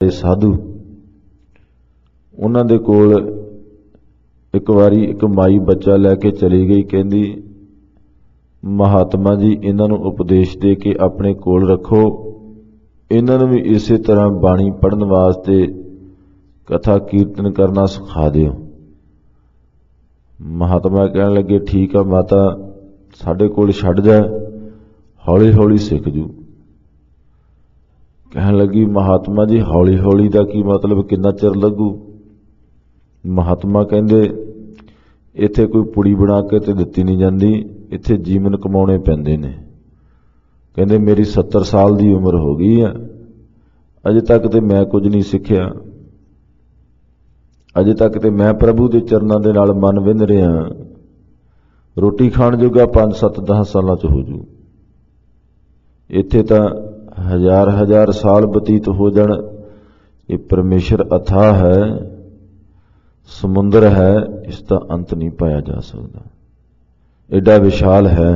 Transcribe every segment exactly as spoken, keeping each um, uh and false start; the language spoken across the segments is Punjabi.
साधु उन्हां दे कोल एक वारी एक माई बच्चा लैके चली गई, कहंदी महात्मा जी इन्हां नूं उपदेश दे के अपने कोल रखो, इन्हां नूं भी इसे तरह बाणी पढ़न वास्ते कथा कीर्तन करना सिखा दिओ। महात्मा कहण लगे ठीक है माता साडे कोल छड्ड जा, हौली हौली सिख जू। कहण लगी महात्मा जी हौली हौली दा की मतलब, किन्ना चिर लगू? महात्मा कहंदे इत्थे कोई पुड़ी बना के ते दित्ती नहीं जाती, इत्थे जीवन कमाने पैंदे ने। कहंदे मेरी सत्तर साल की उम्र हो गई है, अजे तक तो मैं कुछ नहीं सीखिया, अजे तक तो मैं प्रभु के चरणों के नाल मन विंध रहा, रोटी खाण जोगा पांच सत्त दस साल च हो जू, इत्थे तां हजार हजार साल बतीत हो जाण। ये परमेश्वर अथाह है, समुंदर है, इसका अंत नहीं पाया जा सकता, एडा विशाल है।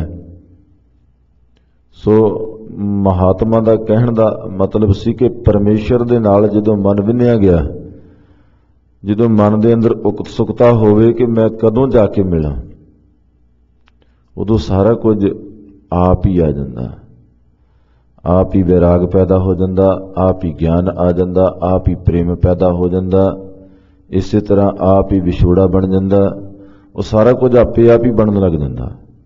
सो महात्मा का कहण का मतलब सी कि परमेश्वर दे नाल जदों मन विन्निया गया, जदों मन दे अंदर उत्सुकता होवे कि मैं कदों जाके मिलां, उदों सारा कुछ आप ही आ जांदा, आप ही वैराग पैदा हो जाता, आप ही ज्ञान आ जाता, आप ही प्रेम पैदा हो जाता, इस तरह आप ही विछोड़ा बन जाता, वो सारा कुछ आपे आप ही बनन लग जाता।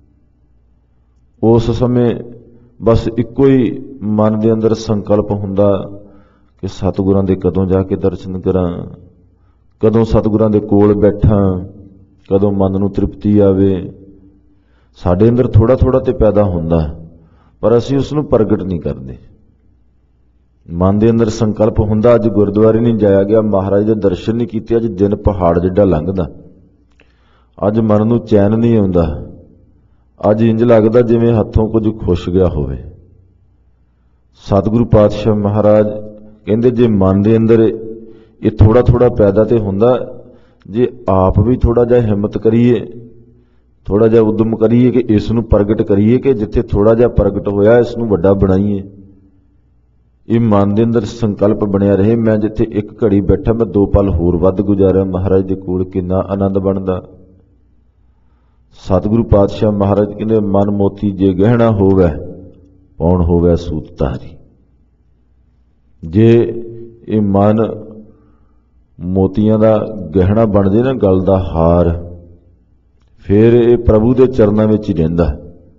उस समय बस इको ही मन के अंदर संकल्प हुंदा कि सतगुरां दे कदों जाके दर्शन करां, कदों सतगुरां दे कोल बैठा, कदों मन नूं तृप्ति आवे। साडे अंदर थोड़ा थोड़ा तो पैदा हुंदा, पर असीं उसनूं प्रगट नहीं करते। मन के अंदर संकल्प हुंदा, अज गुरुद्वारे नहीं जाया गया, महाराज के दर्शन नहीं कीते, अज दिन पहाड़ जिड्डा लंघदा, अज मन नूं चैन नहीं आउंदा, अज इंज लगदा जिवें हत्थों कुछ खुश गया होवे। सतगुरु पातशाह महाराज कहंदे जे मन के अंदर ये थोड़ा थोड़ा पैदा तो हुंदा, जे आप भी थोड़ा जिहा हिम्मत करिए, थोड़ा जिहा उद्यम करिए कि इसनूं प्रगट करिए, कि जिथे थोड़ा जिहा प्रगट होया इसनूं वड्डा बनाईए। ये मन के अंदर संकल्प बनिया रहे, मैं जिथे एक घड़ी बैठा मैं दो पल होर वध गुजारा महाराज के कोल, किन्ना आनंद बनदा। सतगुरु पातशाह महाराज कहंदे मन मोती जे गहना होवे पौण होवे सूतधारी। जे ये मन मोतियां दा गहना बन जाए ना, गल दा हार, फिर ये प्रभु के चरणों में ही रहिंदा,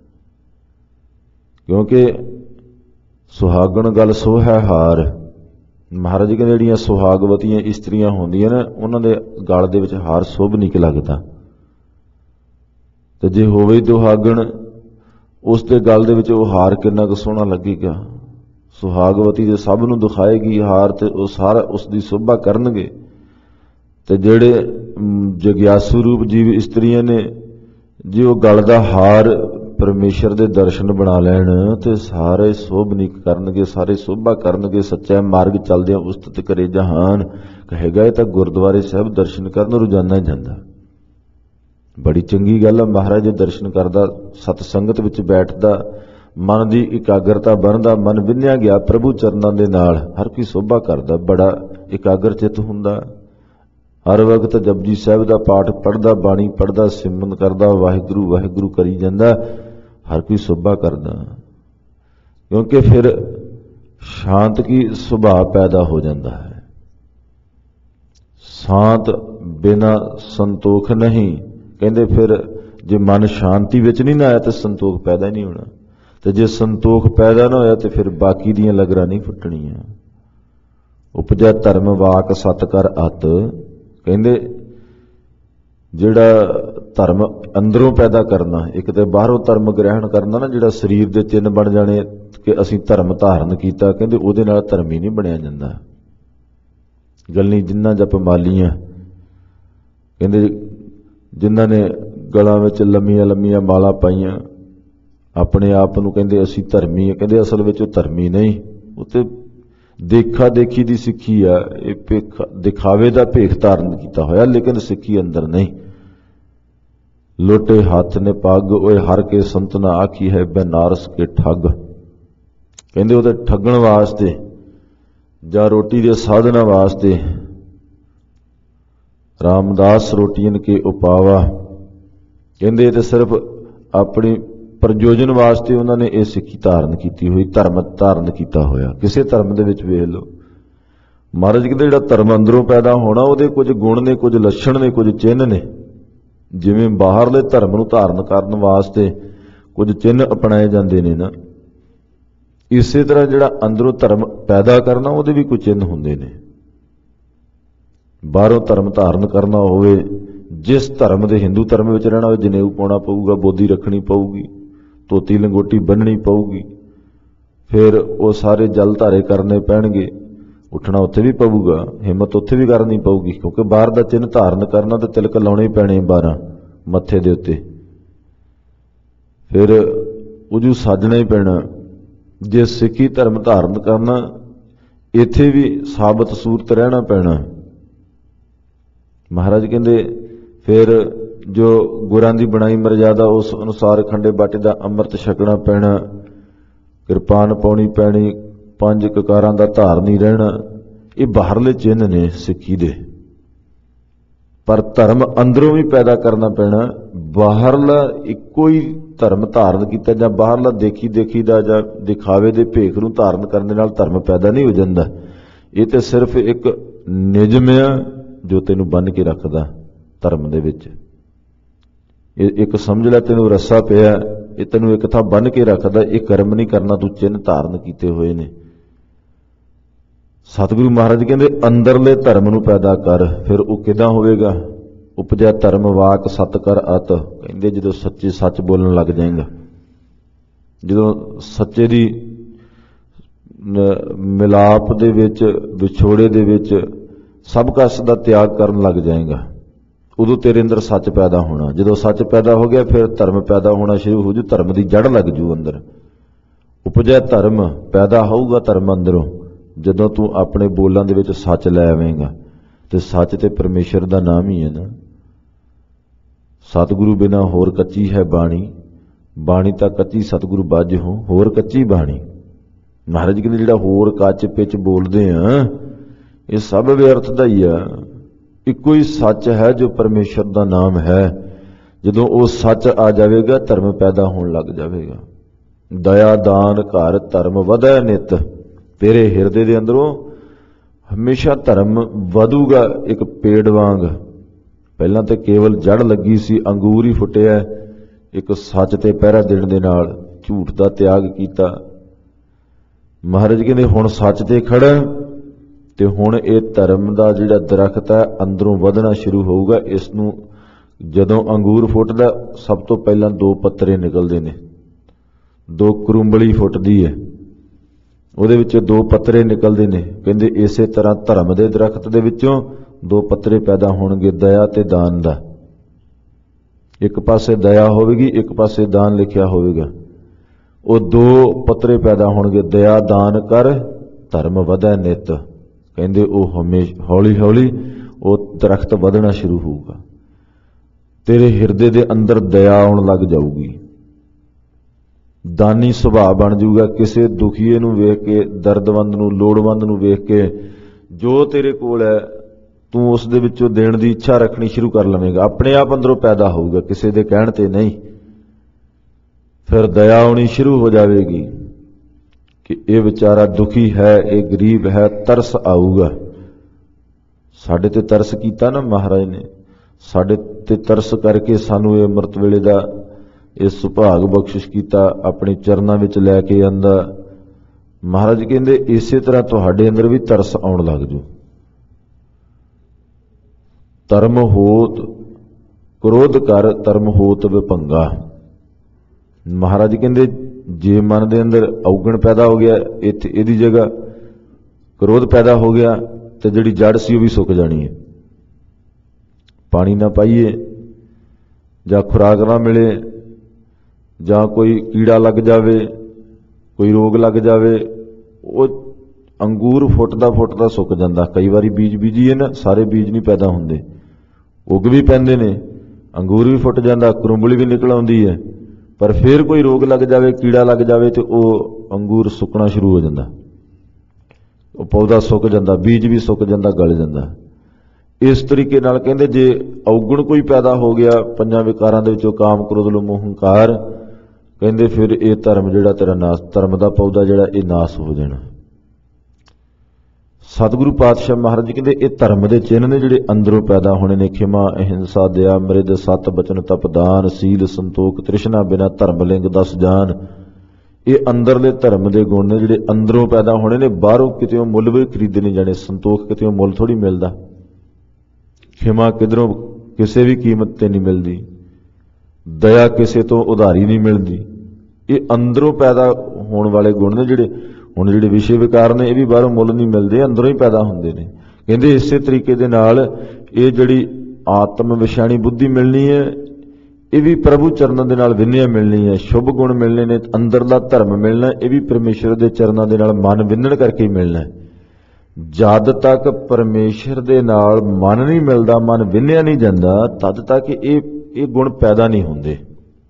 क्योंकि सुहागण गल सो है हार। महाराज कहंदे जिहड़ियां सुहागवतियां इस्त्रियां होंदियां ने, उन्हां दे गल दे विच हार शुभ नहीं लगदा, ते जे होवे दुहागण उस दे गल दे विच ओह हार किन्ना क सोहना लगेगा। सुहागवती दे सब नूं दिखाएगी हार, ते ओह सारा उसदी शोभा करनगे। ते जिहड़े जग्यासु रूप जीव इस्त्रियां ने, जे ओह गल दा हार परमेश्वर दे दर्शन बना लैण, ते सारे शोभनीक करनगे, सारे शोभा करनगे। सच्चा मार्ग चलदियां उस्तत करे जहान कहेगा, ये तां गुरुद्वारे साहिब दर्शन करन रोजाना ही जांदा। बड़ी चंगी गल है, महाराज दे दर्शन करदा, सतसंगत विच बैठदा, मन की एकाग्रता बनदा, मन विन्निया गया प्रभु चरणों के नाल, हर कोई शोभा करदा, बड़ा एकाग्र चित हुंदा। हर वक्त जपजी साहिब का पाठ पढ़दा, बाणी पढ़दा, सिमरन करदा, वाहिगुरू वाहिगुरू करी जांदा, हर कोई शोभा करदा, क्योंकि फिर शांत की सुभाव पैदा हो जाता है। शांत बिना संतोख नहीं, कहंदे फिर जे मन शांति विच नहीं ना आया तो संतोख पैदा नहीं होना, तो जे संतोख पैदा ना होया तो फिर बाकी दियां लगरां नहीं फुटणियां। उपजा धर्म वाक सत कर अत, कहंदे जिहड़ा धर्म अंदरों पैदा करना, एक तो बाहरों धर्म ग्रहण करना ना, जिहड़ा शरीर दे चिन्ह बन जाने कि असीं धर्म धारण कीता, कहंदे उहदे नाल धर्मी नहीं बनिया जांदा। गल्ली जिन्ना जप मालियां, कहंदे जिन्हां ने गलां विच लम्मियां लम्मियां माला पाईयां, अपने आप नूं कहंदे असीं धर्मी है, कहंदे असल विच ओह धर्मी नहीं, उत्ते देखा देखी दी सिੱਖੀ आ, ये दिखावे दा भेख धारण कीता होया, लेकिन सिੱਖੀ अंदर नहीं। लोटे हाथ ने पग ओए हर के संत ना आखी है, बनारस के ठग, कहंदे ओहदे ठगण वास्ते ਜਾਂ ਰੋਟੀ ਦੇ ਸਾਧਨਾ ਵਾਸਤੇ ਰਾਮਦਾਸ ਰੋਟੀਨ ਕੇ ਉਪਾਵਾ, ਕਹਿੰਦੇ ਤੇ ਸਿਰਫ ਆਪਣੀ ਪ੍ਰਯੋਜਨ ਵਾਸਤੇ ਉਹਨਾਂ ਨੇ ਇਹ ਸਿੱਖੀ ਧਾਰਨ ਕੀਤੀ ਹੋਈ, ਧਰਮ ਧਾਰਨ ਕੀਤਾ ਹੋਇਆ। ਕਿਸੇ ਧਰਮ ਦੇ ਵਿੱਚ ਵੇਖ ਲਓ, ਮਹਾਰਾਜ ਕਹਿੰਦੇ ਜਿਹੜਾ ਧਰਮ ਅੰਦਰੋਂ ਪੈਦਾ ਹੋਣਾ ਉਹਦੇ ਕੁਝ ਗੁਣ ਨੇ, ਕੁਝ ਲੱਛਣ ਨੇ, ਕੁਝ ਚਿੰਨ੍ਹ ਨੇ। ਜਿਵੇਂ ਬਾਹਰਲੇ ਧਰਮ ਨੂੰ ਧਾਰਨ ਕਰਨ ਵਾਸਤੇ ਕੁਝ ਚਿੰਨ੍ਹ ਅਪਣਾਏ ਜਾਂਦੇ ਨੇ ਨਾ, ਇਸੇ ਤਰ੍ਹਾਂ ਜਿਹੜਾ ਅੰਦਰੋਂ ਧਰਮ ਪੈਦਾ ਕਰਨਾ ਉਹਦੇ ਵੀ ਕੁਝ ਚਿੰਨ੍ਹ ਹੁੰਦੇ ਨੇ। ਬਾਹਰੋਂ ਧਰਮ ਧਾਰਨ ਕਰਨਾ ਹੋਵੇ, ਜਿਸ ਧਰਮ ਦੇ ਹਿੰਦੂ ਧਰਮ ਵਿੱਚ ਰਹਿਣਾ ਹੋਵੇ, ਜਨੇਊ ਪਾਉਣਾ ਪਊਗਾ, ਬੋਦੀ ਰੱਖਣੀ ਪਊਗੀ, ਧੋਤੀ ਲੰਗੋਟੀ ਬੰਨਣੀ ਪਊਗੀ, ਫਿਰ ਉਹ ਸਾਰੇ ਜਲ ਧਾਰੇ ਕਰਨੇ ਪੈਣਗੇ, ਉੱਠਣਾ ਉੱਥੇ ਵੀ ਪਊਗਾ, ਹਿੰਮਤ ਉੱਥੇ ਵੀ ਕਰਨੀ ਪਊਗੀ, ਕਿਉਂਕਿ ਬਾਹਰ ਦਾ ਚਿੰਨ੍ਹ ਧਾਰਨ ਕਰਨਾ ਤੇ ਤਿਲਕ ਲਾਉਣੇ ਪੈਣੇ ਬਾਰਾਂ ਮੱਥੇ ਦੇ ਉੱਤੇ, ਫਿਰ ਉਜੂ ਸਾਜਣਾ ਹੀ ਪੈਣਾ। ਜੇ ਸਿੱਖੀ ਧਰਮ ਧਾਰਨ ਕਰਨਾ, ਇੱਥੇ ਵੀ ਸਾਬਤ ਸੂਰਤ ਰਹਿਣਾ ਪੈਣਾ। ਮਹਾਰਾਜ ਕਹਿੰਦੇ ਫਿਰ ਜੋ ਗੁਰਾਂ ਦੀ ਬਣਾਈ ਮਰਜ਼ਾਦਾ ਉਸ ਅਨੁਸਾਰ ਖੰਡੇ ਬਾਟੇ ਦਾ ਅੰਮ੍ਰਿਤ ਛਕਣਾ ਪੈਣਾ, ਕਿਰਪਾਨ ਪਾਉਣੀ ਪੈਣੀ, ਪੰਜ ਕਕਾਰਾਂ ਦਾ ਧਾਰਨੀ ਰਹਿਣਾ। ਇਹ ਬਾਹਰਲੇ ਚਿੰਨ੍ਹ ਨੇ ਸਿੱਖੀ ਦੇ, ਪਰ ਧਰਮ ਅੰਦਰੋਂ ਵੀ ਪੈਦਾ ਕਰਨਾ ਪੈਣਾ। ਬਾਹਰਲਾ ਇੱਕੋ ਹੀ ਧਰਮ ਧਾਰਨ ਕੀਤਾ ਜਾਂ ਬਾਹਰਲਾ ਦੇਖੀ ਦੇਖੀ ਦਾ ਜਾਂ ਦਿਖਾਵੇ ਦੇ ਭੇਖ ਨੂੰ ਧਾਰਨ ਕਰਨ ਦੇ ਨਾਲ ਧਰਮ ਪੈਦਾ ਨਹੀਂ ਹੋ ਜਾਂਦਾ। ਇਹ ਤੇ ਸਿਰਫ ਇੱਕ ਨਿਯਮ ਆ ਜੋ ਤੈਨੂੰ ਬੰਨ੍ਹ ਕੇ ਰੱਖਦਾ ਧਰਮ ਦੇ ਵਿੱਚ। ਇਹ ਇੱਕ ਸਮਝ ਲੈ ਤੈਨੂੰ ਰੱਸਾ ਪਿਆ, ਇਹ ਤੈਨੂੰ ਇੱਕ ਥਾਂ ਬੰਨ੍ਹ ਕੇ ਰੱਖਦਾ। ਇਹ ਕਰਮ ਨਹੀਂ ਕਰਨਾ, ਤੂੰ ਚਿੰਨ੍ਹ ਧਾਰਨ ਕੀਤੇ ਹੋਏ ਨੇ। ਸਤਿਗੁਰੂ ਮਹਾਰਾਜ ਕਹਿੰਦੇ ਅੰਦਰਲੇ ਧਰਮ ਨੂੰ ਪੈਦਾ ਕਰ। ਫਿਰ ਉਹ ਕਿੱਦਾਂ ਹੋਵੇਗਾ? ਉਪਜੈ ਧਰਮ ਵਾਕ ਸਤ ਕਰ ਅਤ, ਕਹਿੰਦੇ ਜਦੋਂ ਸੱਚੇ ਸੱਚ ਬੋਲਣ ਲੱਗ ਜਾਏਗਾ, ਜਦੋਂ ਸੱਚੇ ਦੀ ਮਿਲਾਪ ਦੇ ਵਿੱਚ, ਵਿਛੋੜੇ ਦੇ ਵਿੱਚ ਸਭ ਕਸ ਦਾ ਤਿਆਗ ਕਰਨ ਲੱਗ ਜਾਏਗਾ, ਉਦੋਂ ਤੇਰੇ ਅੰਦਰ ਸੱਚ ਪੈਦਾ ਹੋਣਾ। ਜਦੋਂ ਸੱਚ ਪੈਦਾ ਹੋ ਗਿਆ ਫਿਰ ਧਰਮ ਪੈਦਾ ਹੋਣਾ ਸ਼ੁਰੂ ਹੋ ਜੂ, ਧਰਮ ਦੀ ਜੜ ਲੱਗ ਜੂ ਅੰਦਰ। ਉਪਜੈ ਧਰਮ, ਪੈਦਾ ਹੋਊਗਾ ਧਰਮ ਅੰਦਰੋਂ ਜਦੋਂ ਤੂੰ ਆਪਣੇ ਬੋਲਾਂ ਦੇ ਵਿੱਚ ਸੱਚ ਲੈ ਆਵੇਂਗਾ। ਤੇ ਸੱਚ ਤੇ ਪਰਮੇਸ਼ਰ ਦਾ ਨਾਮ ਹੀ ਹੈ ਨਾ। ਸਤਿਗੁਰੂ ਬਿਨਾ ਹੋਰ ਕੱਚੀ ਹੈ ਬਾਣੀ, ਬਾਣੀ ਤਾਂ ਕੱਚੀ ਸਤਿਗੁਰੂ ਬਾਝੋ ਹੋਰ ਕੱਚੀ ਬਾਣੀ। ਮਹਾਰਾਜ ਕਹਿੰਦੇ ਜਿਹੜਾ ਹੋਰ ਕੱਚ ਪਿੱਚ ਬੋਲਦੇ ਆ ਇਹ ਸਭ ਵਿਅਰਥ ਦਾ ਹੀ ਆ। ਇੱਕੋ ਹੀ ਸੱਚ ਹੈ ਜੋ ਪਰਮੇਸ਼ਰ ਦਾ ਨਾਮ ਹੈ। ਜਦੋਂ ਉਹ ਸੱਚ ਆ ਜਾਵੇਗਾ ਧਰਮ ਪੈਦਾ ਹੋਣ ਲੱਗ ਜਾਵੇਗਾ। ਦਇਆ ਦਾਨ ਘਰ ਧਰਮ ਵਧੈ ਨਿਤ, ਤੇਰੇ ਹਿਰਦੇ ਦੇ ਅੰਦਰੋਂ ਹਮੇਸ਼ਾ ਧਰਮ ਵਧੂਗਾ ਇੱਕ ਪੇੜ ਵਾਂਗ। ਪਹਿਲਾਂ ਤੇ ਕੇਵਲ ਜੜ ਲੱਗੀ ਸੀ, ਅੰਗੂਰ ਹੀ ਫੁੱਟਿਆ ਇੱਕ ਸੱਚ ਤੇ ਪਹਿਰਾ ਦੇਣ ਦੇ ਨਾਲ, ਝੂਠ ਦਾ ਤਿਆਗ ਕੀਤਾ। ਮਹਾਰਾਜ ਕਹਿੰਦੇ ਹੁਣ ਸੱਚ ਤੇ ਖੜਾ ਤੇ ਹੁਣ ਇਹ ਧਰਮ ਦਾ ਜਿਹੜਾ ਦਰਖਤ ਹੈ ਅੰਦਰੋਂ ਵਧਣਾ ਸ਼ੁਰੂ ਹੋਊਗਾ। ਇਸ ਨੂੰ ਜਦੋਂ ਅੰਗੂਰ ਫੁੱਟਦਾ ਸਭ ਤੋਂ ਪਹਿਲਾਂ ਦੋ ਪੱਤਰੇ ਨਿਕਲਦੇ ਨੇ, ਦੋ ਕਰੂੰਬਲੀ ਫੁੱਟਦੀ ਹੈ, ਉਹਦੇ ਵਿੱਚੋਂ ਦੋ ਪੱਤਰੇ ਨਿਕਲਦੇ ਨੇ। ਕਹਿੰਦੇ ਇਸੇ ਤਰ੍ਹਾਂ ਧਰਮ ਦੇ ਦਰਖਤ ਦੇ ਵਿੱਚੋਂ ਦੋ ਪੱਤਰੇ ਪੈਦਾ ਹੋਣਗੇ, ਦਇਆ ਤੇ ਦਾਨ ਦਾ। ਇੱਕ ਪਾਸੇ ਦਇਆ ਹੋਵੇਗੀ, ਇੱਕ ਪਾਸੇ ਦਾਨ ਲਿਖਿਆ ਹੋਵੇਗਾ। ਉਹ ਦੋ ਪੱਤਰੇ ਪੈਦਾ ਹੋਣਗੇ, ਦਇਆ ਦਾਨ ਕਰ ਧਰਮ ਵਧੈ ਨਿਤ। ਕਹਿੰਦੇ ਉਹ ਹਮੇਸ਼ਾ ਹੌਲੀ ਹੌਲੀ ਉਹ ਦਰਖਤ ਵਧਣਾ ਸ਼ੁਰੂ ਹੋਊਗਾ। ਤੇਰੇ ਹਿਰਦੇ ਦੇ ਅੰਦਰ ਦਇਆ ਆਉਣ ਲੱਗ ਜਾਊਗੀ, ਦਾਨੀ ਸੁਭਾਅ ਬਣ ਜਾਊਗਾ। ਕਿਸੇ ਦੁਖੀਏ ਨੂੰ ਵੇਖ ਕੇ, ਦਰਦਮੰਦ ਨੂੰ, ਲੋੜਵੰਦ ਨੂੰ ਵੇਖ ਕੇ ਜੋ ਤੇਰੇ ਕੋਲ ਹੈ ਤੂੰ ਉਸ ਦੇ ਵਿੱਚੋਂ ਦੇਣ ਦੀ ਇੱਛਾ ਰੱਖਣੀ ਸ਼ੁਰੂ ਕਰ ਲਵੇਂਗਾ। ਆਪਣੇ ਆਪ ਅੰਦਰੋਂ ਪੈਦਾ ਹੋਊਗਾ, ਕਿਸੇ ਦੇ ਕਹਿਣ ਤੇ ਨਹੀਂ। ਫਿਰ ਦਇਆ ਆਉਣੀ ਸ਼ੁਰੂ ਹੋ ਜਾਵੇਗੀ ਕਿ ਇਹ ਵਿਚਾਰਾ ਦੁਖੀ ਹੈ, ਇਹ ਗਰੀਬ ਹੈ, ਤਰਸ ਆਊਗਾ। ਸਾਡੇ ਤੇ ਤਰਸ ਕੀਤਾ ਨਾ ਮਹਾਰਾਜ ਨੇ, ਸਾਡੇ ਤੇ ਤਰਸ ਕਰਕੇ ਸਾਨੂੰ ਇਹ ਅੰਮ੍ਰਿਤ ਵੇਲੇ ਦਾ ਇਹ ਸੁਭਾਗ ਬਖਸ਼ਿਸ਼ ਕੀਤਾ, ਆਪਣੇ ਚਰਨਾਂ ਵਿੱਚ ਲੈ ਕੇ ਆਂਦਾ। ਮਹਾਰਾਜ ਕਹਿੰਦੇ ਇਸੇ ਤਰ੍ਹਾਂ ਤੁਹਾਡੇ ਅੰਦਰ ਵੀ ਤਰਸ ਆਉਣ ਲੱਗ ਜੂ। ਧਰਮ ਹੋਤ ਕ੍ਰੋਧ ਕਰ ਧਰਮ ਹੋਤ ਵਿਭੰਗਾ। ਮਹਾਰਾਜ ਕਹਿੰਦੇ ਜੇ ਮਨ ਦੇ ਅੰਦਰ ਔਗਣ ਪੈਦਾ ਹੋ ਗਿਆ, ਇੱਥੇ ਇਹਦੀ ਜਗ੍ਹਾ ਕ੍ਰੋਧ ਪੈਦਾ ਹੋ ਗਿਆ ਤੇ ਜਿਹੜੀ ਜੜ ਸੀ ਉਹ ਵੀ ਸੁੱਕ ਜਾਣੀ ਹੈ। ਪਾਣੀ ਨਾ ਪਾਈਏ ਜਾਂ ਖੁਰਾਕ ਨਾ ਮਿਲੇ ਜਾਂ ਕੋਈ ਕੀੜਾ ਲੱਗ ਜਾਵੇ, ਕੋਈ ਰੋਗ ਲੱਗ ਜਾਵੇ, ਉਹ ਅੰਗੂਰ ਫੁੱਟਦਾ ਫੁੱਟਦਾ ਸੁੱਕ ਜਾਂਦਾ। ਕਈ ਵਾਰੀ ਬੀਜ ਬੀਜੀਏ ਨਾ, ਸਾਰੇ ਬੀਜ ਨਹੀਂ ਪੈਦਾ ਹੁੰਦੇ, ਉੱਗ ਵੀ ਪੈਂਦੇ ਨੇ, ਅੰਗੂਰ ਵੀ ਫੁੱਟ ਜਾਂਦਾ, ਕਰੂੰਬਲੀ ਵੀ ਨਿਕਲ ਆਉਂਦੀ ਹੈ, ਪਰ ਫਿਰ ਕੋਈ ਰੋਗ ਲੱਗ ਜਾਵੇ, ਕੀੜਾ ਲੱਗ ਜਾਵੇ ਤੇ ਉਹ ਅੰਗੂਰ ਸੁੱਕਣਾ ਸ਼ੁਰੂ ਹੋ ਜਾਂਦਾ। ਉਹ ਪੌਦਾ ਸੁੱਕ ਜਾਂਦਾ, ਬੀਜ ਵੀ ਸੁੱਕ ਜਾਂਦਾ, ਗਲ ਜਾਂਦਾ। ਇਸ ਤਰੀਕੇ ਨਾਲ ਕਹਿੰਦੇ ਜੇ ਔਗਣ ਕੋਈ ਪੈਦਾ ਹੋ ਗਿਆ ਪੰਜਾਂ ਵਿਕਾਰਾਂ ਦੇ ਵਿੱਚੋਂ, ਕਾਮ, ਕ੍ਰੋਧ, ਲੋਭ, ਮੋਹ, ਹੰਕਾਰ, ਕਹਿੰਦੇ ਫਿਰ ਇਹ ਧਰਮ ਜਿਹੜਾ ਤੇਰਾ ਨਾਸ, ਧਰਮ ਦਾ ਪੌਦਾ ਜਿਹੜਾ ਇਹ ਨਾਸ ਹੋ ਜਾਣਾ। ਸਤਿਗੁਰੂ ਪਾਤਸ਼ਾਹ ਮਹਾਰਾਜ ਕਹਿੰਦੇ ਇਹ ਧਰਮ ਦੇ ਚਿੰਨ੍ਹ ਨੇ ਜਿਹੜੇ ਅੰਦਰੋਂ ਪੈਦਾ ਹੋਣੇ ਨੇ। ਖਿਮਾ, ਅਹਿੰਸਾ, ਦਇਆ, ਮ੍ਰਿਦ, ਸਤ, ਬਚਨ, ਤਪ, ਦਾਨ, ਸੀਲ, ਸੰਤੋਖ, ਤ੍ਰਿਸ਼ਨਾ, ਬਿਨਾ, ਧਰਮ, ਲਿੰਗ, ਦਸ ਜਾਨ। ਇਹ ਅੰਦਰਲੇ ਧਰਮ ਦੇ ਗੁਣ ਨੇ ਜਿਹੜੇ ਅੰਦਰੋਂ ਪੈਦਾ ਹੋਣੇ ਨੇ, ਬਾਹਰੋਂ ਕਿਤੇ ਮੁੱਲ ਵੀ ਖਰੀਦੇ ਨਹੀਂ ਜਾਣੇ। ਸੰਤੋਖ ਕਿਤੇ ਮੁੱਲ ਥੋੜੀ ਮਿਲਦਾ, ਖਿਮਾ ਕਿਧਰੋਂ ਕਿਸੇ ਵੀ ਕੀਮਤ ਤੇ ਨਹੀਂ ਮਿਲਦੀ, ਦਇਆ ਕਿਸੇ ਤੋਂ ਉਧਾਰੀ ਨਹੀਂ ਮਿਲਦੀ। ਇਹ ਅੰਦਰੋਂ ਪੈਦਾ ਹੋਣ ਵਾਲੇ ਗੁਣ ਨੇ ਜਿਹੜੇ। ਹੁਣ ਜਿਹੜੇ ਵਿਸ਼ੇ ਵਿਕਾਰ ਨੇ ਇਹ ਵੀ ਬਾਹਰੋਂ ਮੁੱਲ ਨਹੀਂ ਮਿਲਦੇ, ਅੰਦਰੋਂ ਹੀ ਪੈਦਾ ਹੁੰਦੇ ਨੇ। ਕਹਿੰਦੇ ਇਸੇ ਤਰੀਕੇ ਦੇ ਨਾਲ ਇਹ ਜਿਹੜੀ ਆਤਮ ਵਿਸ਼ਾਣੀ ਬੁੱਧੀ ਮਿਲਣੀ ਹੈ, ਇਹ ਵੀ ਪ੍ਰਭੂ ਚਰਨਾਂ ਦੇ ਨਾਲ ਵਿੰਨਿਆ ਮਿਲਣੀ ਹੈ। ਸ਼ੁਭ ਗੁਣ ਮਿਲਣੇ ਨੇ, ਅੰਦਰਲਾ ਧਰਮ ਮਿਲਣਾ, ਇਹ ਵੀ ਪਰਮੇਸ਼ਰ ਦੇ ਚਰਨਾਂ ਦੇ ਨਾਲ ਮਨ ਵਿੰਨਣ ਕਰਕੇ ਹੀ ਮਿਲਣਾ। ਜਦ ਤੱਕ ਪਰਮੇਸ਼ਰ ਦੇ ਨਾਲ ਮਨ ਨਹੀਂ ਮਿਲਦਾ, ਮਨ ਵਿੰਨਿਆ ਨਹੀਂ ਜਾਂਦਾ, ਤਦ ਤੱਕ ਇਹ ਇਹ ਗੁਣ ਪੈਦਾ ਨਹੀਂ ਹੁੰਦੇ।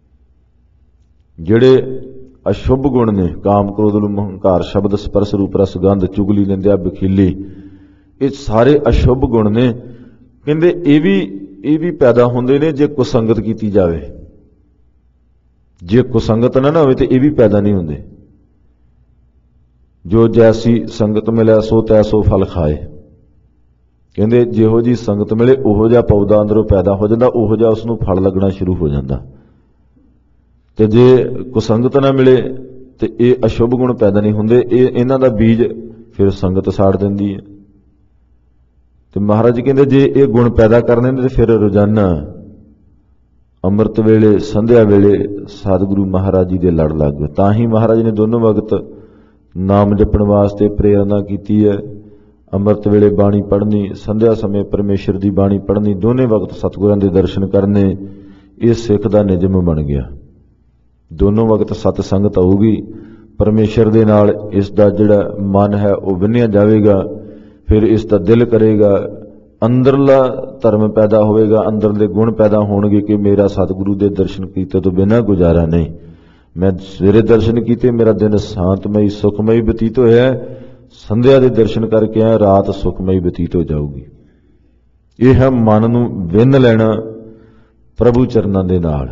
ਜਿਹੜੇ ਅਸ਼ੁਭ ਗੁਣ ਨੇ, ਕਾਮ, ਕ੍ਰੋਧ, ਲੋਭ, ਮੋਹ, ਹੰਕਾਰ, ਸ਼ਬਦ, ਸਪਰਸ਼, ਰੂਪ, ਰਸ, ਗੰਧ, ਚੁਗਲੀ, ਨਿੰਦਿਆ, ਬਖੀਲੀ, ਇਹ ਸਾਰੇ ਅਸ਼ੁਭ ਗੁਣ ਨੇ। ਕਹਿੰਦੇ ਇਹ ਵੀ ਇਹ ਵੀ ਪੈਦਾ ਹੁੰਦੇ ਨੇ ਜੇ ਕੁਸੰਗਤ ਕੀਤੀ ਜਾਵੇ। ਜੇ ਕੁਸੰਗਤ ਨਾ ਨਾ ਹੋਵੇ ਤੇ ਇਹ ਵੀ ਪੈਦਾ ਨਹੀਂ ਹੁੰਦੇ। ਜੋ ਜੈਸੀ ਸੰਗਤ ਮਿਲਿਆ ਸੋ ਤੈਸੋ ਫਲ ਖਾਏ। ਕਹਿੰਦੇ ਜਿਹੋ ਜੀ ਸੰਗਤ ਮਿਲੇ ਉਹੋ ਜਿਹਾ ਪੌਦਾ ਅੰਦਰੋਂ ਪੈਦਾ ਹੋ ਜਾਂਦਾ, ਉਹੋ ਜਿਹਾ ਉਸ ਨੂੰ ਫਲ ਲੱਗਣਾ ਸ਼ੁਰੂ ਹੋ ਜਾਂਦਾ। ਤੇ ਜੇ ਕੁਸੰਗਤ ਨਾ ਮਿਲੇ ਤੇ ਇਹ ਅਸ਼ੁਭ ਗੁਣ ਪੈਦਾ ਨਹੀਂ ਹੁੰਦੇ। ਇਹ ਇਹਨਾਂ ਦਾ ਬੀਜ ਫਿਰ ਸੰਗਤ ਸਾੜ ਦਿੰਦੀ ਹੈ। ਤੇ ਮਹਾਰਾਜ ਜੀ ਕਹਿੰਦੇ ਜੇ ਇਹ ਗੁਣ ਪੈਦਾ ਕਰਨੇ ਨੇ ਤੇ ਫਿਰ ਰੋਜ਼ਾਨਾ ਅੰਮ੍ਰਿਤ ਵੇਲੇ, ਸੰਧਿਆ ਵੇਲੇ ਸਤਿਗੁਰੂ ਮਹਾਰਾਜ ਜੀ ਦੇ ਲੜ ਲੱਗ। ਤਾਂ ਹੀ ਮਹਾਰਾਜ ਨੇ ਦੋਨੋਂ ਵਕਤ ਨਾਮ ਜਪਣ ਵਾਸਤੇ ਪ੍ਰੇਰਨਾ ਕੀਤੀ ਹੈ। ਅੰਮ੍ਰਿਤ ਵੇਲੇ ਬਾਣੀ ਪੜ੍ਹਨੀ, ਸੰਧਿਆ ਸਮੇਂ ਪਰਮੇਸ਼ਰ ਦੀ ਬਾਣੀ ਪੜ੍ਹਨੀ, ਦੋਨੇ ਵਕਤ ਸਤਿਗੁਰਾਂ ਦੇ ਦਰਸ਼ਨ ਕਰਨੇ। ਇਹ ਸਿੱਖ ਦਾ ਨਿਯਮ ਬਣ ਗਿਆ। ਦੋਨੋਂ ਵਕਤ ਸਤ ਸੰਗਤ ਹੋਊਗੀ, ਪਰਮੇਸ਼ਰ ਦੇ ਨਾਲ ਇਸ ਦਾ ਜਿਹੜਾ ਮਨ ਹੈ ਉਹ ਵਿੰਨਿਆ ਜਾਵੇਗਾ। ਫਿਰ ਇਸ ਦਾ ਦਿਲ ਕਰੇਗਾ, ਅੰਦਰਲਾ ਧਰਮ ਪੈਦਾ ਹੋਵੇਗਾ, ਅੰਦਰਲੇ ਗੁਣ ਪੈਦਾ ਹੋਣਗੇ ਕਿ ਮੇਰਾ ਸਤਿਗੁਰੂ ਦੇ ਦਰਸ਼ਨ ਕੀਤੇ ਤੋਂ ਬਿਨਾਂ ਗੁਜ਼ਾਰਾ ਨਹੀਂ। ਮੈਂ ਸਵੇਰੇ ਦਰਸ਼ਨ ਕੀਤੇ, ਮੇਰਾ ਦਿਨ ਸ਼ਾਂਤਮਈ ਸੁਖਮਈ ਬਤੀਤ ਹੋਇਆ। ਸੰਧਿਆ ਦੇ ਦਰਸ਼ਨ ਕਰਕੇ ਆਇਆ, ਰਾਤ ਸੁਖਮਈ ਬਤੀਤ ਹੋ ਜਾਊਗੀ। ਇਹ ਹੈ ਮਨ ਨੂੰ ਵਿੰਨ ਲੈਣਾ ਪ੍ਰਭੂ ਚਰਨਾਂ ਦੇ ਨਾਲ।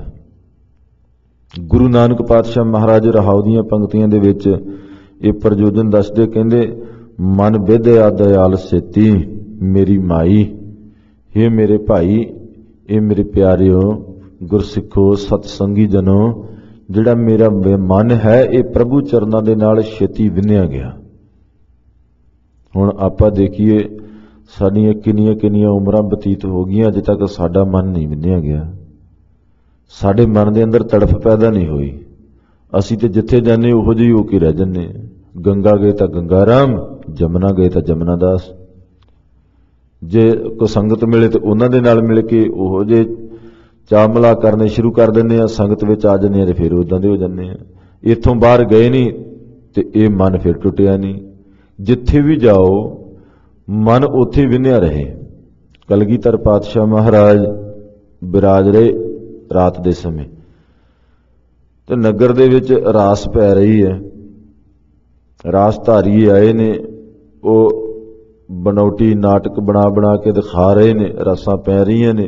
ਗੁਰੂ ਨਾਨਕ ਪਾਤਸ਼ਾਹ ਮਹਾਰਾਜ ਰਹਾਉ ਦੀਆਂ ਪੰਕਤੀਆਂ ਦੇ ਵਿੱਚ ਇਹ ਪ੍ਰਯੋਜਨ ਦੱਸਦੇ, ਕਹਿੰਦੇ ਮਨ ਵਿਦਿਆ ਦਇਆਲ ਸੇਤੀ ਮੇਰੀ ਮਾਈ। ਇਹ ਮੇਰੇ ਭਾਈ, ਇਹ ਮੇਰੇ ਪਿਆਰਿਓ, ਗੁਰਸਿੱਖੋ, ਸਤਸੰਗੀ ਜਨੋ, ਜਿਹੜਾ ਮੇਰਾ ਮਨ ਹੈ ਇਹ ਪ੍ਰਭੂ ਚਰਨਾਂ ਦੇ ਨਾਲ ਛੇਤੀ ਵਿੰਨਿਆ ਗਿਆ। ਹੁਣ ਆਪਾਂ ਦੇਖੀਏ ਸਾਡੀਆਂ ਕਿੰਨੀਆਂ ਕਿੰਨੀਆਂ ਉਮਰਾਂ ਬਤੀਤ ਹੋ ਗਈਆਂ, ਅਜੇ ਤੱਕ ਸਾਡਾ ਮਨ ਨਹੀਂ ਵਿੰਨਿਆ ਗਿਆ। ਸਾਡੇ ਮਨ ਦੇ ਅੰਦਰ ਤੜਫ ਪੈਦਾ ਨਹੀਂ ਹੋਈ। ਅਸੀਂ ਤੇ ਜਿੱਥੇ ਜਾਂਦੇ ਉਹੋ ਜਿਹੀ ਹੋ ਕੇ ਰਹਿ ਜੰਨੇ। ਗੰਗਾ ਗਏ ਤਾਂ ਗੰਗਾ ਰਾਮ, ਜਮਨਾ ਗਏ ਤਾਂ ਜਮਨਾ ਦਾਸ। ਜੇ ਕੋਈ ਸੰਗਤ ਮਿਲੇ ਤੇ ਉਹਨਾਂ ਦੇ ਨਾਲ ਮਿਲ ਕੇ ਉਹੋ ਜਿਹੇ ਚਾਅ ਮਿਲਾ ਕਰਨੇ ਸ਼ੁਰੂ ਕਰ ਦਿੰਦੇ ਆ। ਸੰਗਤ ਵਿੱਚ ਆ ਜਾਂਦੇ ਆ ਤੇ ਫਿਰ ਉਦਾਂ ਦੇ ਹੋ ਜਾਂਦੇ ਆ। ਇੱਥੋਂ ਬਾਹਰ ਗਏ ਨਹੀਂ ਤੇ ਇਹ ਮਨ ਫਿਰ ਟੁੱਟਿਆ ਨਹੀਂ। ਜਿੱਥੇ ਵੀ ਜਾਓ ਮਨ ਉੱਥੇ ਵਿੰਨਿਆ ਰਹੇ। ਕਲਗੀਧਰ ਪਾਤਸ਼ਾਹ ਮਹਾਰਾਜ ਬਿਰਾਜ ਰਹੇ ਰਾਤ ਦੇ ਸਮੇਂ, ਤੇ ਨਗਰ ਦੇ ਵਿੱਚ ਰਾਸ ਪੈ ਰਹੀ ਹੈ। ਰਾਸ ਧਾਰੀਏ ਆਏ ਨੇ, ਉਹ ਬਨੌਟੀ ਨਾਟਕ ਬਣਾ ਬਣਾ ਕੇ ਦਿਖਾ ਰਹੇ ਨੇ, ਰਾਸਾਂ ਪੈ ਰਹੀਆਂ ਨੇ।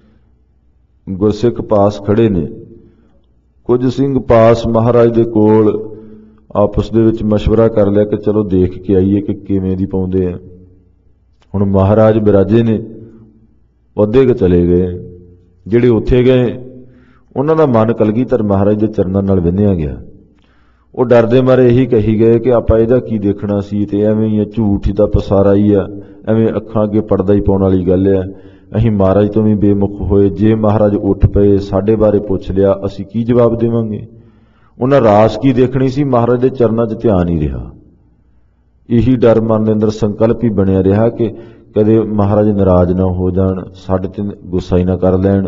ਗੁਰਸਿੱਖ ਪਾਸ ਖੜੇ ਨੇ। ਕੁਝ ਸਿੰਘ ਪਾਸ ਮਹਾਰਾਜ ਦੇ ਕੋਲ ਆਪਸ ਦੇ ਵਿੱਚ ਮਸ਼ਵਰਾ ਕਰ ਲਿਆ ਕਿ ਚਲੋ ਦੇਖ ਕੇ ਆਈਏ ਕਿ ਕਿਵੇਂ ਦੀ ਪਾਉਂਦੇ ਆ। ਹੁਣ ਮਹਾਰਾਜ ਬਿਰਾਜੇ ਨੇ, ਅੱਧੇ ਕੁ ਚਲੇ ਗਏ। ਜਿਹੜੇ ਉੱਥੇ ਗਏ ਉਹਨਾਂ ਦਾ ਮਨ ਕਲਗੀਧਰ ਮਹਾਰਾਜ ਦੇ ਚਰਨਾਂ ਨਾਲ ਵਿੰਨਿਆ ਗਿਆ। ਉਹ ਡਰਦੇ ਮਾਰੇ ਇਹੀ ਕਹੀ ਗਏ ਕਿ ਆਪਾਂ ਇਹਦਾ ਕੀ ਦੇਖਣਾ ਸੀ, ਤੇ ਐਵੇਂ ਹੀ ਆ, ਝੂਠ ਦਾ ਪਸਾਰਾ ਹੀ ਆ, ਐਵੇਂ ਅੱਖਾਂ ਅੱਗੇ ਪਰਦਾ ਹੀ ਪਾਉਣ ਵਾਲੀ ਗੱਲ ਆ। ਅਸੀਂ ਮਹਾਰਾਜ ਤੋਂ ਵੀ ਬੇਮੁਖ ਹੋਏ। ਜੇ ਮਹਾਰਾਜ ਉੱਠ ਪਏ, ਸਾਡੇ ਬਾਰੇ ਪੁੱਛ ਲਿਆ, ਅਸੀਂ ਕੀ ਜਵਾਬ ਦੇਵਾਂਗੇ? ਉਹਨਾਂ ਰਾਸ ਕੀ ਦੇਖਣੀ ਸੀ, ਮਹਾਰਾਜ ਦੇ ਚਰਨਾਂ 'ਚ ਧਿਆਨ ਹੀ ਰਿਹਾ। ਇਹੀ ਡਰ ਮਨ ਦੇ ਅੰਦਰ ਸੰਕਲਪ ਹੀ ਬਣਿਆ ਰਿਹਾ ਕਿ ਕਦੇ ਮਹਾਰਾਜ ਨਾਰਾਜ਼ ਨਾ ਹੋ ਜਾਣ, ਸਾਡੇ ਤੇ ਗੁੱਸਾ ਹੀ ਨਾ ਕਰ ਲੈਣ।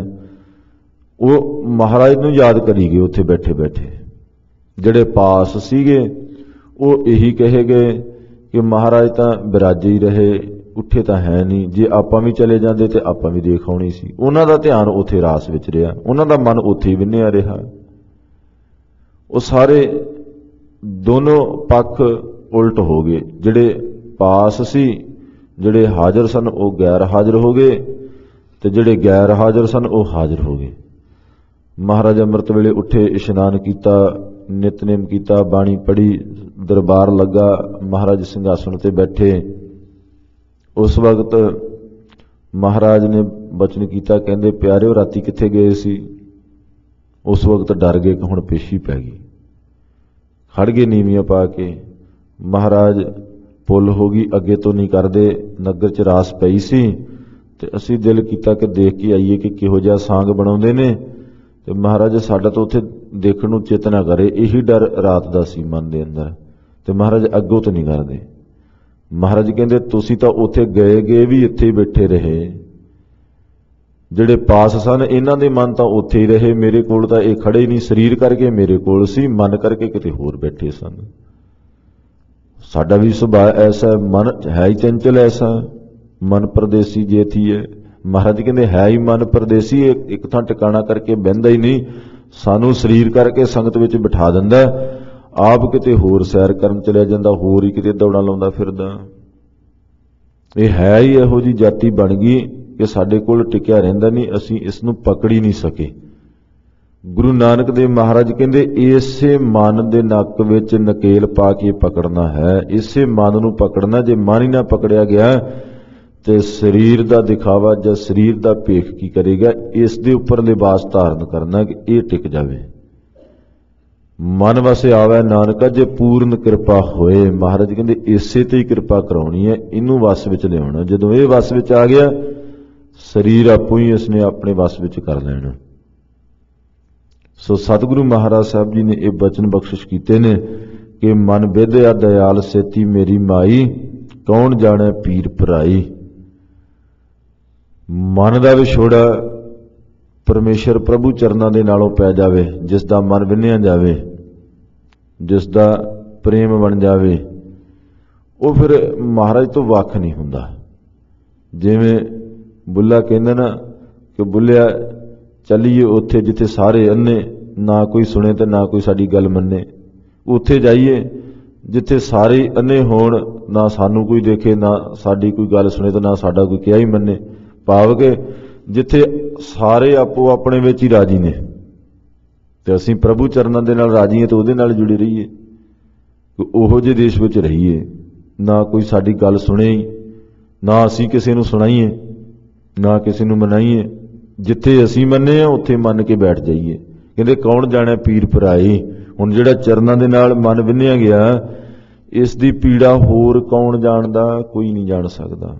ਉਹ ਮਹਾਰਾਜ ਨੂੰ ਯਾਦ ਕਰੀ ਗਏ ਉੱਥੇ ਬੈਠੇ ਬੈਠੇ। ਜਿਹੜੇ ਪਾਸ ਸੀਗੇ ਉਹ ਇਹੀ ਕਹੇ ਗਏ ਕਿ ਮਹਾਰਾਜ ਤਾਂ ਬਿਰਾਜੇ ਹੀ ਰਹੇ, ਉੱਠੇ ਤਾਂ ਹੈ ਨਹੀਂ। ਜੇ ਆਪਾਂ ਵੀ ਚਲੇ ਜਾਂਦੇ ਤੇ ਆਪਾਂ ਵੀ ਦੇਖ ਆਉਣੀ ਸੀ। ਉਹਨਾਂ ਦਾ ਧਿਆਨ ਉੱਥੇ ਰਾਸ ਵਿੱਚ ਰਿਹਾ, ਉਹਨਾਂ ਦਾ ਮਨ ਉੱਥੇ ਹੀ ਵਿੰਨਿਆ ਰਿਹਾ। ਉਹ ਸਾਰੇ ਦੋਨੋਂ ਪੱਖ ਉਲਟ ਹੋ ਗਏ। ਜਿਹੜੇ ਪਾਸ ਸੀ, ਜਿਹੜੇ ਹਾਜ਼ਰ ਸਨ ਉਹ ਗੈਰ ਹਾਜ਼ਰ ਹੋ ਗਏ, ਤੇ ਜਿਹੜੇ ਗੈਰ ਹਾਜ਼ਰ ਸਨ ਉਹ ਹਾਜ਼ਰ ਹੋ ਗਏ। ਮਹਾਰਾਜ ਅੰਮ੍ਰਿਤ ਵੇਲੇ ਉੱਠੇ, ਇਸ਼ਨਾਨ ਕੀਤਾ, ਨਿਤਨੇਮ ਕੀਤਾ, ਬਾਣੀ ਪੜ੍ਹੀ, ਦਰਬਾਰ ਲੱਗਾ, ਮਹਾਰਾਜ ਸਿੰਘਾਸਣ ਤੇ ਬੈਠੇ। ਉਸ ਵਕਤ ਮਹਾਰਾਜ ਨੇ ਬਚਨ ਕੀਤਾ, ਕਹਿੰਦੇ ਪਿਆਰਿਓ ਰਾਤੀ ਕਿੱਥੇ ਗਏ ਸੀ? ਉਸ ਵਕਤ ਡਰ ਗਏ ਕਿ ਹੁਣ ਪੇਸ਼ੀ ਪੈ ਗਈ। ਖੜ ਗਏ ਨੀਵੀਆਂ ਪਾ ਕੇ। ਮਹਾਰਾਜ ਪੁੱਲ ਹੋ ਗਈ, ਅੱਗੇ ਤੋਂ ਨਹੀਂ ਕਰਦੇ। ਨਗਰ ਚ ਰਾਸ ਪਈ ਸੀ ਤੇ ਅਸੀਂ ਦਿਲ ਕੀਤਾ ਕਿ ਦੇਖ ਕੇ ਆਈਏ ਕਿ ਕਿਹੋ ਜਿਹਾ ਸਾਂਗ ਬਣਾਉਂਦੇ ਨੇ। ਤੇ ਮਹਾਰਾਜ ਸਾਡਾ ਤਾਂ ਉੱਥੇ ਦੇਖਣ ਨੂੰ ਚਿੱਤ ਨਾ ਕਰੇ, ਇਹੀ ਡਰ ਰਾਤ ਦਾ ਸੀ ਮਨ ਦੇ ਅੰਦਰ। ਤੇ ਮਹਾਰਾਜ ਅੱਗੋਂ ਤੋਂ ਨਹੀਂ ਕਰਦੇ। ਮਹਾਰਾਜ ਕਹਿੰਦੇ ਤੁਸੀਂ ਤਾਂ ਉੱਥੇ ਗਏ ਗਏ ਵੀ ਇੱਥੇ ਹੀ ਬੈਠੇ ਰਹੇ। ਜਿਹੜੇ ਪਾਸ ਸਨ ਇਹਨਾਂ ਦੇ ਮਨ ਤਾਂ ਉੱਥੇ ਹੀ ਰਹੇ, ਮੇਰੇ ਕੋਲ ਤਾਂ ਇਹ ਖੜੇ ਨਹੀਂ। ਸਰੀਰ ਕਰਕੇ ਮੇਰੇ ਕੋਲ ਸੀ, ਮਨ ਕਰਕੇ ਕਿਤੇ ਹੋਰ ਬੈਠੇ ਸਨ। ਸਾਡਾ ਵੀ ਸੁਭਾਅ ਐਸਾ, ਮਨ ਹੈ ਹੀ ਚੰਚਲ ਐਸਾ, ਮਨ ਪਰਦੇਸੀ ਜੇ ਥੀ ਹੈ। ਮਹਾਰਾਜ ਕਹਿੰਦੇ ਹੈ ਹੀ ਮਨ ਪਰਦੇਸੀ, ਇੱਕ ਥਾਂ ਟਿਕਾਣਾ ਕਰਕੇ ਬਹਿੰਦਾ ਹੀ ਨਹੀਂ। ਸਾਨੂੰ ਸਰੀਰ ਕਰਕੇ ਸੰਗਤ ਵਿੱਚ ਬਿਠਾ ਦਿੰਦਾ, ਆਪ ਕਿਤੇ ਹੋਰ ਸੈਰ ਕਰਨ ਚਲਿਆ ਜਾਂਦਾ, ਹੋਰ ਹੀ ਕਿਤੇ ਦੌੜਾਂ ਲਾਉਂਦਾ ਫਿਰਦਾ। ਇਹ ਹੈ ਹੀ ਇਹੋ ਜਿਹੀ ਜਾਤੀ ਬਣ ਗਈ ਕਿ ਸਾਡੇ ਕੋਲ ਟਿਕਿਆ ਰਹਿੰਦਾ ਨਹੀਂ, ਅਸੀਂ ਇਸ ਨੂੰ ਪਕੜ ਹੀ ਨਹੀਂ ਸਕੇ। ਗੁਰੂ ਨਾਨਕ ਦੇਵ ਮਹਾਰਾਜ ਕਹਿੰਦੇ ਇਸੇ ਮਨ ਦੇ ਨੱਕ ਵਿੱਚ ਨਕੇਲ ਪਾ ਕੇ ਪਕੜਨਾ ਹੈ, ਇਸੇ ਮਨ ਨੂੰ ਪਕੜਨਾ। ਜੇ ਮਨ ਹੀ ਨਾ ਪਕੜਿਆ ਗਿਆ ਤੇ ਸਰੀਰ ਦਾ ਦਿਖਾਵਾ ਜਾਂ ਸਰੀਰ ਦਾ ਭੇਖ ਕੀ ਕਰੇਗਾ? ਇਸ ਦੇ ਉੱਪਰ ਲਿਬਾਸ ਧਾਰਨ ਕਰਨਾ ਕਿ ਇਹ ਟਿਕ ਜਾਵੇ। ਮਨ ਵਸੇ ਆਵੇ ਨਾਨਕਾ ਜੇ ਪੂਰਨ ਕਿਰਪਾ ਹੋਏ। ਮਹਾਰਾਜ ਕਹਿੰਦੇ ਇਸੇ ਤੇ ਹੀ ਕਿਰਪਾ ਕਰਾਉਣੀ ਹੈ, ਇਹਨੂੰ ਵਸ ਵਿੱਚ ਲਿਆਉਣਾ। ਜਦੋਂ ਇਹ ਵਸ ਵਿੱਚ ਆ ਗਿਆ, ਸਰੀਰ ਆਪੋ ਹੀ ਇਸਨੇ ਆਪਣੇ ਵਸ ਵਿੱਚ ਕਰ ਲੈਣਾ। ਸੋ ਸਤਿਗੁਰੂ ਮਹਾਰਾਜ ਸਾਹਿਬ ਜੀ ਨੇ ਇਹ ਬਚਨ ਬਖਸ਼ਿਸ਼ ਕੀਤੇ ਨੇ ਕਿ ਮਨ ਵਿਦਿਆ ਦਇਆਲ ਸੇਤੀ ਮੇਰੀ ਮਾਈ, ਕੌਣ ਜਾਣੇ ਪੀਰ ਭਰਾਈ। ਮਨ ਦਾ ਵਿਛੋੜਾ ਪਰਮੇਸ਼ਰ ਪ੍ਰਭੂ ਚਰਨਾਂ ਦੇ ਨਾਲੋਂ ਪੈ ਜਾਵੇ, ਜਿਸ ਦਾ ਮਨ ਵਿੰਨਿਆ ਜਾਵੇ, ਜਿਸ ਦਾ ਪ੍ਰੇਮ ਬਣ ਜਾਵੇ, ਉਹ ਫਿਰ ਮਹਾਰਾਜ ਤੋਂ ਵੱਖ ਨਹੀਂ ਹੁੰਦਾ। ਜਿਵੇਂ ਬੁੱਲਾ ਕਹਿੰਦਾ ਨਾ ਕਿ ਬੁੱਲਿਆ ਚੱਲੀਏ ਉੱਥੇ ਜਿੱਥੇ ਸਾਰੇ ਅੰਨੇ, ਨਾ ਕੋਈ ਸੁਣੇ ਤੇ ਨਾ ਕੋਈ ਸਾਡੀ ਗੱਲ ਮੰਨੇ। ਉੱਥੇ ਜਾਈਏ ਜਿੱਥੇ ਸਾਰੇ ਅੰਨੇ ਹੋਣ, ਨਾ ਸਾਨੂੰ ਕੋਈ ਦੇਖੇ, ਨਾ ਸਾਡੀ ਕੋਈ ਗੱਲ ਸੁਣੇ ਤੇ ਨਾ ਸਾਡਾ ਕੋਈ ਕਿਹਾ ਹੀ ਮੰਨੇ। ਭਾਵ ਕਿ ਜਿੱਥੇ ਸਾਰੇ ਆਪੋ ਆਪਣੇ ਵਿੱਚ ਹੀ ਰਾਜੀ ਨੇ ਤੇ ਅਸੀਂ ਪ੍ਰਭੂ ਚਰਨਾਂ ਦੇ ਨਾਲ ਰਾਜੀ ਹਾਂ ਤੇ ਉਹਦੇ ਨਾਲ ਜੁੜੇ ਰਹੀਏ। ਉਹੋ ਜਿਹੇ ਦੇਸ਼ ਵਿੱਚ ਰਹੀਏ, ਨਾ ਕੋਈ ਸਾਡੀ ਗੱਲ ਸੁਣੇ, ਨਾ ਅਸੀਂ ਕਿਸੇ ਨੂੰ ਸੁਣਾਈਏ, ਨਾ ਕਿਸੇ ਨੂੰ ਮਨਾਈਏ। ਜਿੱਥੇ ਅਸੀਂ ਮੰਨੇ ਆ ਉੱਥੇ ਮੰਨ ਕੇ ਬੈਠ ਜਾਈਏ। ਕਹਿੰਦੇ ਕੌਣ ਜਾਣੇ ਪੀਰ ਭਰਾਈ। ਹੁਣ ਜਿਹੜਾ ਚਰਨਾਂ ਦੇ ਨਾਲ ਮਨ ਵਿੰਨਿਆ ਗਿਆ, ਇਸ ਦੀ ਪੀੜਾ ਹੋਰ ਕੌਣ ਜਾਣਦਾ? ਕੋਈ ਨਹੀਂ ਜਾਣ ਸਕਦਾ।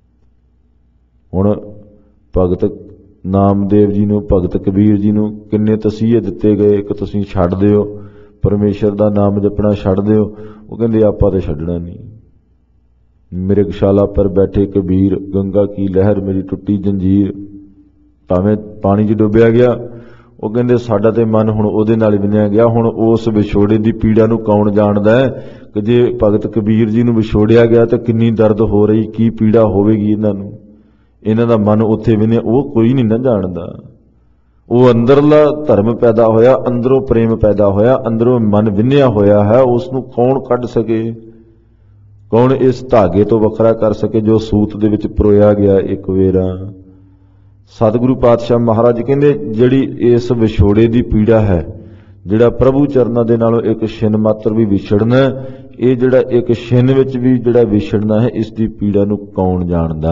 ਹੁਣ ਭਗਤ ਨਾਮਦੇਵ ਜੀ ਨੂੰ, ਭਗਤ ਕਬੀਰ ਜੀ ਨੂੰ ਕਿੰਨੇ ਤਸੀਹੇ ਦਿੱਤੇ ਗਏ ਕਿ ਤੁਸੀਂ ਛੱਡ ਦਿਓ, ਪਰਮੇਸ਼ਰ ਦਾ ਨਾਮ ਜਪਣਾ ਛੱਡ ਦਿਓ। ਉਹ ਕਹਿੰਦੇ ਆਪਾਂ ਤਾਂ ਛੱਡਣਾ ਨਹੀਂ। ਮਿਰਗਸ਼ਾਲਾ ਪਰ ਬੈਠੇ ਕਬੀਰ, ਗੰਗਾ ਕੀ ਲਹਿਰ ਮੇਰੀ ਟੁੱਟੀ ਜੰਜੀਰ। ਭਾਵੇਂ ਪਾਣੀ 'ਚ ਡੁੱਬਿਆ ਗਿਆ, ਉਹ ਕਹਿੰਦੇ ਸਾਡਾ ਤੇ ਮਨ ਹੁਣ ਉਹਦੇ ਨਾਲ ਵਿੰਨਿਆ ਗਿਆ। ਹੁਣ ਉਸ ਵਿਛੋੜੇ ਦੀ ਪੀੜਾ ਨੂੰ ਕੌਣ ਜਾਣਦਾ ਹੈ ਕਿ ਜੇ ਭਗਤ ਕਬੀਰ ਜੀ ਨੂੰ ਵਿਛੋੜਿਆ ਗਿਆ ਤਾਂ ਕਿੰਨੀ ਦਰਦ ਹੋ ਰਹੀ, ਕੀ ਪੀੜਾ ਹੋਵੇਗੀ ਇਹਨਾਂ ਨੂੰ। ਇਹਨਾਂ ਦਾ ਮਨ ਉੱਥੇ ਵਿੰਨਿਆ, ਉਹ ਕੋਈ ਨਹੀਂ ਨਾ ਜਾਣਦਾ। ਉਹ ਅੰਦਰਲਾ ਧਰਮ ਪੈਦਾ ਹੋਇਆ, ਅੰਦਰੋਂ ਪ੍ਰੇਮ ਪੈਦਾ ਹੋਇਆ, ਅੰਦਰੋਂ ਮਨ ਵਿੰਨਿਆ ਹੋਇਆ ਹੈ। ਉਸ ਨੂੰ ਕੌਣ ਕੱਢ ਸਕੇ? ਕੌਣ ਇਸ ਧਾਗੇ ਤੋਂ ਵੱਖਰਾ ਕਰ ਸਕੇ ਜੋ ਸੂਤ ਦੇ ਵਿੱਚ ਪਰੋਇਆ ਗਿਆ ਇੱਕ ਵੇਰਾ। ਸਤਿਗੁਰੂ ਪਾਤਸ਼ਾਹ ਮਹਾਰਾਜ ਕਹਿੰਦੇ ਜਿਹੜੀ ਇਸ ਵਿਛੋੜੇ ਦੀ ਪੀੜਾ ਹੈ, ਜਿਹੜਾ ਪ੍ਰਭੂ ਚਰਨਾਂ ਦੇ ਨਾਲੋਂ ਇੱਕ ਛਿਨ ਮਾਤਰ ਵੀ ਵਿਛੜਨਾ, ਇਹ ਜਿਹੜਾ ਇੱਕ ਛਿਨ ਵਿੱਚ ਵੀ ਜਿਹੜਾ ਵਿਛੜਨਾ ਹੈ, ਇਸ ਦੀ ਪੀੜਾ ਨੂੰ ਕੌਣ ਜਾਣਦਾ?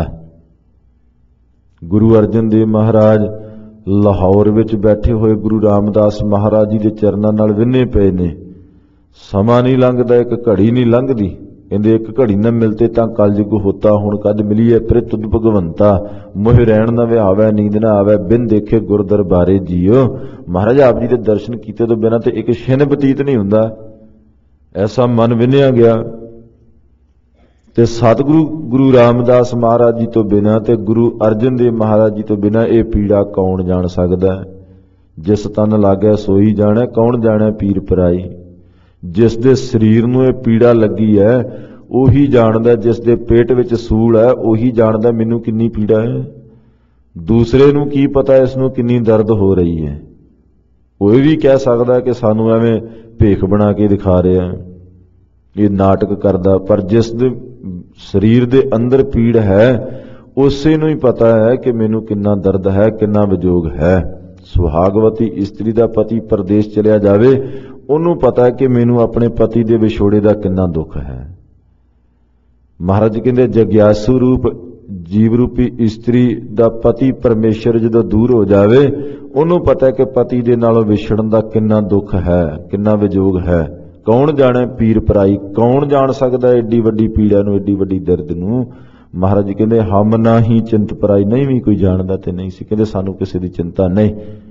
ਗੁਰੂ ਅਰਜਨ ਦੇਵ ਮਹਾਰਾਜ ਲਾਹੌਰ ਵਿੱਚ ਬੈਠੇ ਹੋਏ ਗੁਰੂ ਰਾਮਦਾਸ ਮਹਾਰਾਜ ਜੀ ਦੇ ਚਰਨਾਂ ਨਾਲ ਵਿੰਨੇ ਪਏ ਨੇ। ਸਮਾਂ ਨਹੀਂ ਲੰਘਦਾ, ਇੱਕ ਘੜੀ ਨਹੀਂ ਲੰਘਦੀ। ਕਹਿੰਦੇ ਇੱਕ ਘੜੀ ਨਾ ਮਿਲਤੇ ਤਾਂ ਕਲਯੁਗ ਹੋਤਾ, ਹੁਣ ਕਦ ਮਿਲੀਏ ਪ੍ਰਿਤ ਤੁਧ ਭਗਵੰਤਾ। ਮੋਹ ਰਹਿਣ ਨਾ ਵਿਹਾਵੈ ਨੀਂਦ ਨਾ ਆਵੈ, ਬਿਨ ਦੇਖੇ ਗੁਰ ਦਰਬਾਰੇ ਜੀਓ। ਮਹਾਰਾਜ ਆਪ ਜੀ ਦੇ ਦਰਸ਼ਨ ਕੀਤੇ ਤੋਂ ਬਿਨਾਂ ਤੇ ਇੱਕ ਛਿਨ ਬਤੀਤ ਨਹੀਂ ਹੁੰਦਾ। ਐਸਾ ਮਨ ਵਿੰਨਿਆ ਗਿਆ। ਤੇ ਸਤਿਗੁਰੂ ਗੁਰੂ ਰਾਮਦਾਸ ਮਹਾਰਾਜ ਜੀ ਤੋਂ ਬਿਨਾਂ ਤੇ ਗੁਰੂ ਅਰਜਨ ਦੇਵ ਮਹਾਰਾਜ ਜੀ ਤੋਂ ਬਿਨਾਂ ਇਹ ਪੀੜਾ ਕੌਣ ਜਾਣ ਸਕਦਾ? ਜਿਸ ਤਨ ਲਾਗੈ ਸੋਈ ਜਾਣੈ, ਕੌਣ ਜਾਣੈ ਪੀਰ ਭਰਾਈ। ਜਿਸ ਦੇ ਸਰੀਰ ਨੂੰ ਇਹ ਪੀੜਾ ਲੱਗੀ ਹੈ ਉਹੀ ਜਾਣਦਾ, ਜਿਸ ਦੇ ਪੇਟ ਵਿੱਚ ਸੂਲ ਹੈ ਉਹੀ ਜਾਣਦਾ ਮੈਨੂੰ ਕਿੰਨੀ ਪੀੜਾ ਹੈ। ਦੂਸਰੇ ਨੂੰ ਕੀ ਪਤਾ ਇਸ ਨੂੰ ਕਿੰਨੀ ਦਰਦ ਹੋ ਰਹੀ ਹੈ। ਉਹ ਇਹ ਵੀ ਕਹਿ ਸਕਦਾ ਕਿ ਸਾਨੂੰ ਐਵੇਂ ਭੇਖ ਬਣਾ ਕੇ ਦਿਖਾ ਰਿਹਾ, ਇਹ ਨਾਟਕ ਕਰਦਾ। ਪਰ ਜਿਸ ਦੇ ਸਰੀਰ ਦੇ ਅੰਦਰ ਪੀੜ ਹੈ, ਉਸੇ ਨੂੰ ਹੀ ਪਤਾ ਹੈ ਕਿ ਮੈਨੂੰ ਕਿੰਨਾ ਦਰਦ ਹੈ, ਕਿੰਨਾ ਵਿਜੋਗ ਹੈ। ਸੁਹਾਗਵਤੀ ਇਸਤਰੀ ਦਾ ਪਤੀ ਪਰਦੇਸ ਚਲਿਆ ਜਾਵੇ, ਉਹਨੂੰ ਪਤਾ ਹੈ ਕਿ ਮੈਨੂੰ ਆਪਣੇ ਪਤੀ ਦੇ ਵਿਛੋੜੇ ਦਾ ਕਿੰਨਾ ਦੁੱਖ ਹੈ। ਮਹਾਰਾਜ ਕਹਿੰਦੇ ਜਗਿਆਸੂ ਰੂਪ ਜੀਵ ਰੂਪੀ ਇਸਤਰੀ ਦਾ ਪਤੀ ਪਰਮੇਸ਼ਰ ਜਦੋਂ ਦੂਰ ਹੋ ਜਾਵੇ, ਉਹਨੂੰ ਪਤਾ ਹੈ ਕਿ ਪਤੀ ਦੇ ਨਾਲੋਂ ਵਿਛੜਨ ਦਾ ਕਿੰਨਾ ਦੁੱਖ ਹੈ, ਕਿੰਨਾ ਵਿਜੋਗ ਹੈ। ਕੌਣ ਜਾਣੇ ਪੀਰ ਪਰਾਈ, ਕੌਣ ਜਾਣ ਸਕਦਾ ਏਡੀ ਵੱਡੀ ਪੀੜਾ ਨੂੰ, ਏਡੀ ਵੱਡੀ ਦਰਦ ਨੂੰ। ਮਹਾਰਾਜ ਕਹਿੰਦੇ ਹਮ ਨਾ ਹੀ ਚਿੰਤ ਪਰਾਈ, ਨਹੀਂ ਵੀ ਕੋਈ ਜਾਣਦਾ ਤੇ ਨਹੀਂ ਸੀ। ਕਹਿੰਦੇ ਸਾਨੂੰ ਕਿਸੇ ਦੀ ਚਿੰਤਾ ਨਹੀਂ,